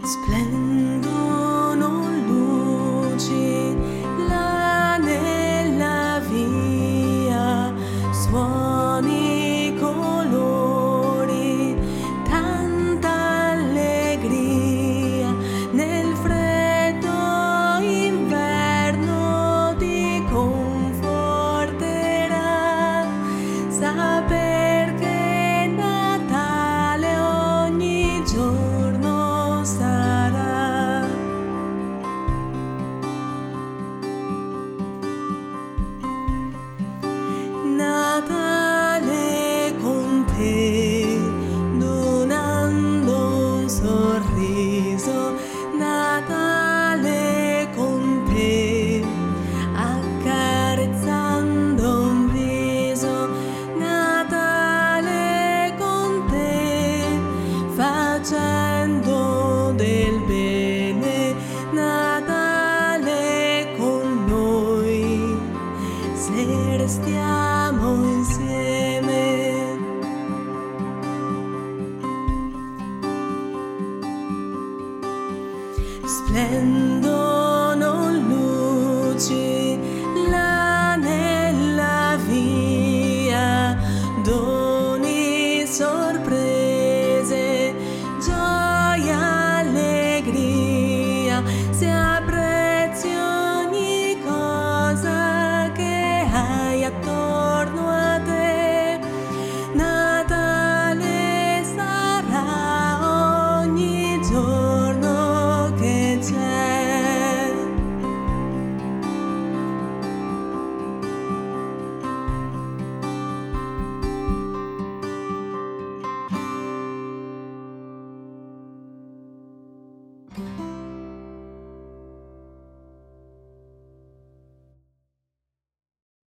Splendono luci là nella via, suoni, colori, tanta allegria. Nel freddo inverno ti conforterà saper che Natale ogni giorno sarà. Natale con te, donando un sorriso. Natale con te, accarezzando un viso. Natale con te, facendo del bene. Natale con noi, se restiamo insieme. Splendidi